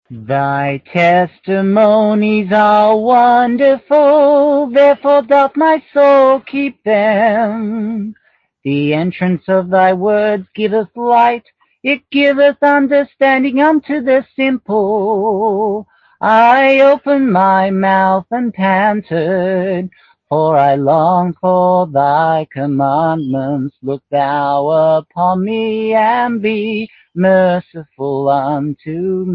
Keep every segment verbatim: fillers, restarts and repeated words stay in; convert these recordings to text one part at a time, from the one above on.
Thy testimonies are wonderful, therefore doth my soul keep them. The entrance of thy words giveth light, it giveth understanding unto the simple. I opened my mouth and panted, for I long for thy commandments. Look thou upon me and be merciful unto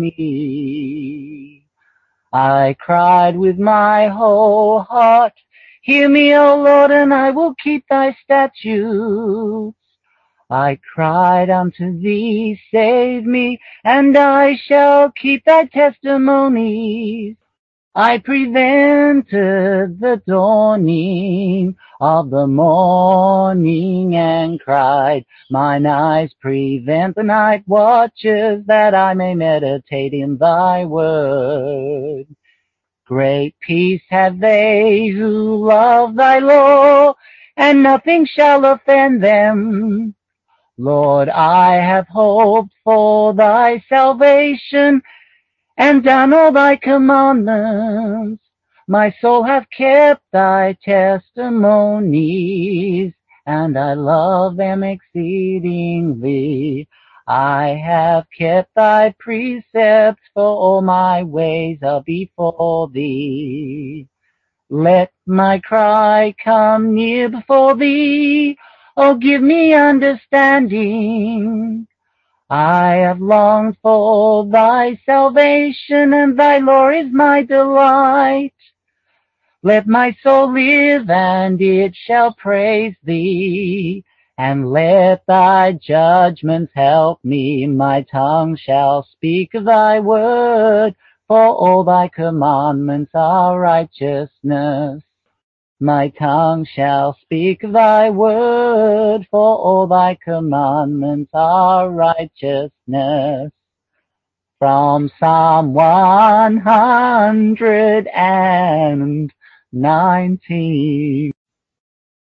me. I cried with my whole heart, hear me, O Lord, and I will keep thy statutes. I cried unto thee, save me, and I shall keep thy testimonies. I prevented the dawning of the morning and cried, mine eyes prevent the night watches, that I may meditate in thy word. Great peace have they who love thy law, and nothing shall offend them. Lord, I have hoped for thy salvation, and done all thy commandments. My soul hath kept thy testimonies, and I love them exceedingly. I have kept thy precepts, for all my ways are before thee. Let my cry come near before thee, oh, give me understanding. I have longed for thy salvation, and thy law is my delight. Let my soul live, and it shall praise thee, and let thy judgments help me. My tongue shall speak of thy word, for all thy commandments are righteousness. My tongue shall speak thy word, for all thy commandments are righteousness. From Psalm one hundred nineteen.